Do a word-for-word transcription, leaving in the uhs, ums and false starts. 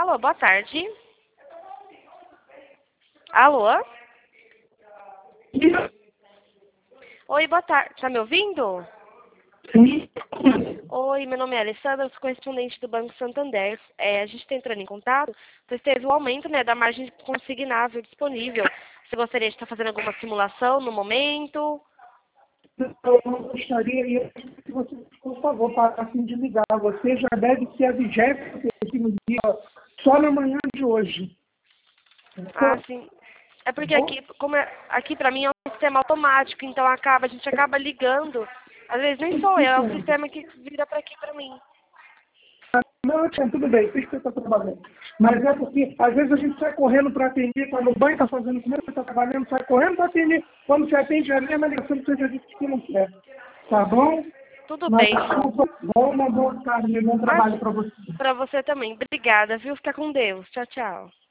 Alô, boa tarde. Alô? Oi, boa tarde. Tá me ouvindo? Sim. Oi, meu nome é Alessandra, eu sou correspondente do Banco Santander. É, a gente está entrando em contato, pois teve um aumento, né, da margem consignável disponível. Você gostaria de estar fazendo alguma simulação no momento? Eu não gostaria, e eu queria que você, por favor, parasse de ligar. Você já deve ser a vigésima no dia, só na manhã de hoje. Ah, sim. É porque aqui, como é, aqui para mim é um sistema automático, então acaba, a gente acaba ligando. Às vezes nem sou eu, é o sistema que vira para aqui para mim. Não, tia, tudo bem, sei que você está trabalhando. Mas é porque, às vezes, a gente sai correndo para atender, quando o banho está fazendo comida, você está trabalhando, sai correndo para atender. Quando você atende, já vem a ligação que você já disse que não quer. Tá bom? Tudo Mas, bem, então. bom, uma boa tarde, bom Mas trabalho para você. para você também. Obrigada, viu? Fica com Deus. Tchau, tchau.